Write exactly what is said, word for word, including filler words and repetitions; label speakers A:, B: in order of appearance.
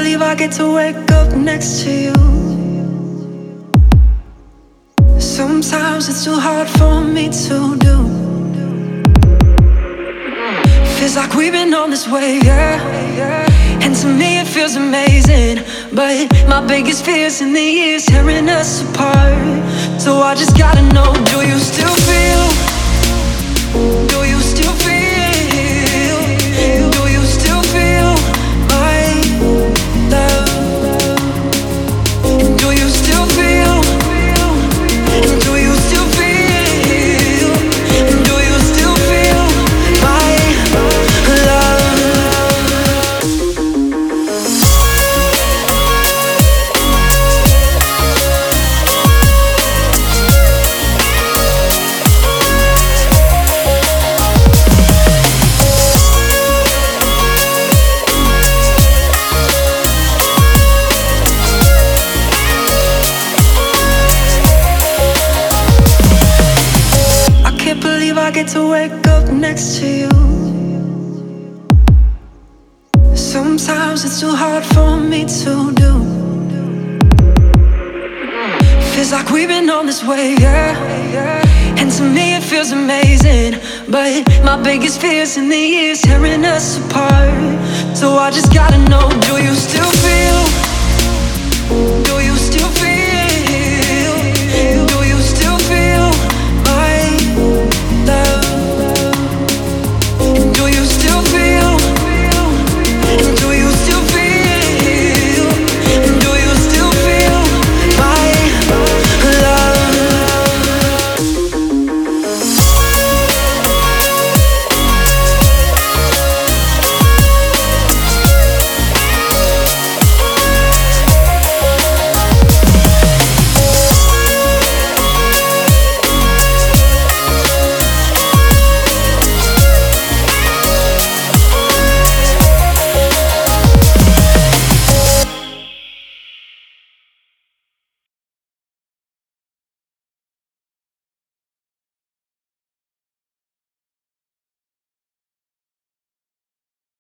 A: believe I get to wake up next to you. Sometimes it's too hard for me to do. Feels like we've been on this way, yeah. And to me it feels amazing, but my biggest fear's in the years tearing us apart. So I just gotta know, do you still feel? Do you still feel? Do you still feel my love? And do you still feel? And do you still feel? And do you still feel my love? I get to wake up next to you. Sometimes it's too hard for me to do. Feels like we've been on this way, yeah. And to me it feels amazing, but my biggest fear's in the years tearing us apart. So I just gotta know, do you still feel?